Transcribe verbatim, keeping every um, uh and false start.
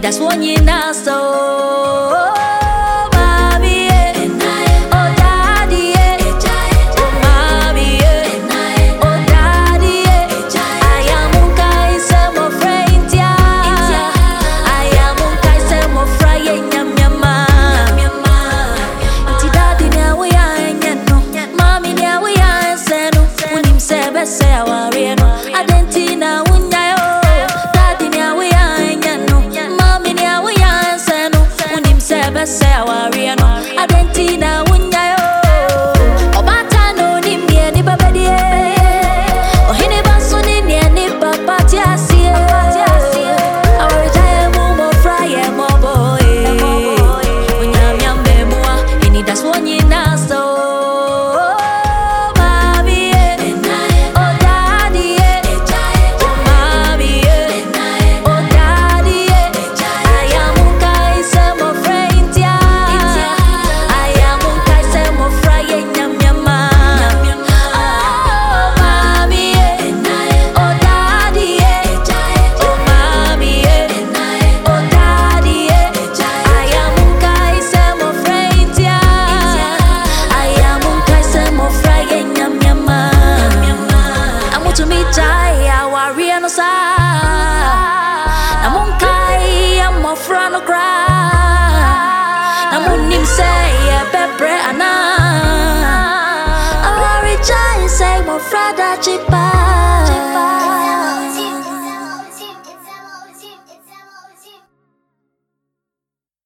that's one you now so. Say our no Argentina unyayo Daddy ni awe ya enyano Mami ni awe ya enseno Unim sebe say our no Argentina unyayo Obata no ni mie ni babedie Ohini basu ni ni ni papati asiye Awe jaye mumo fraye mo boy Unyami ambemua Ini das wonyi naso Say, my friend,